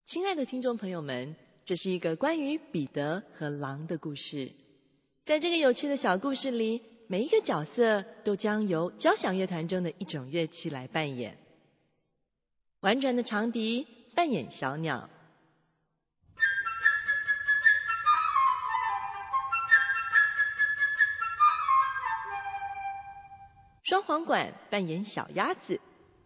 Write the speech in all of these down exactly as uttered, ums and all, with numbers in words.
亲爱的听众朋友们，这是一个关于彼得和狼的故事。在这个有趣的小故事里，每一个角色都将由交响乐团中的一种乐器来扮演。婉转的长笛扮演小鸟，双簧管扮演小鸭子，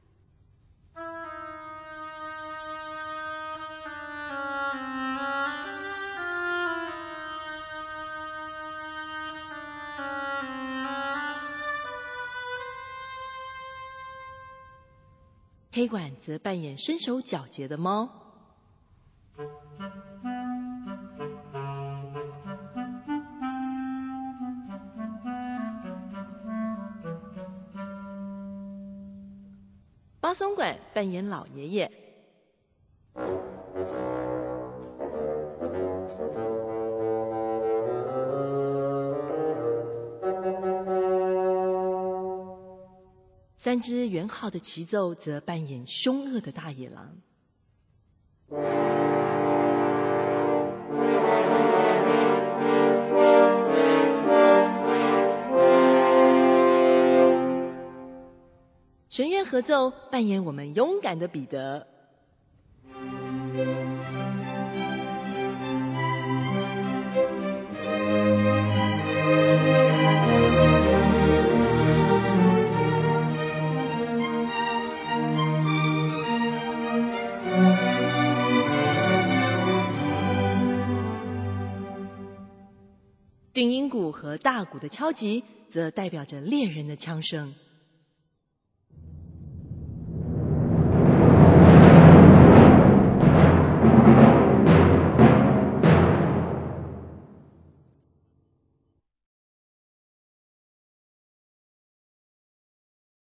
黑管则扮演身手矫捷的猫。巴松管扮演老爷爷。三只圆号的齐奏则扮演凶恶的大野狼。弦乐合奏扮演我们勇敢的彼得。定音鼓和大鼓的敲击则代表着猎人的枪声。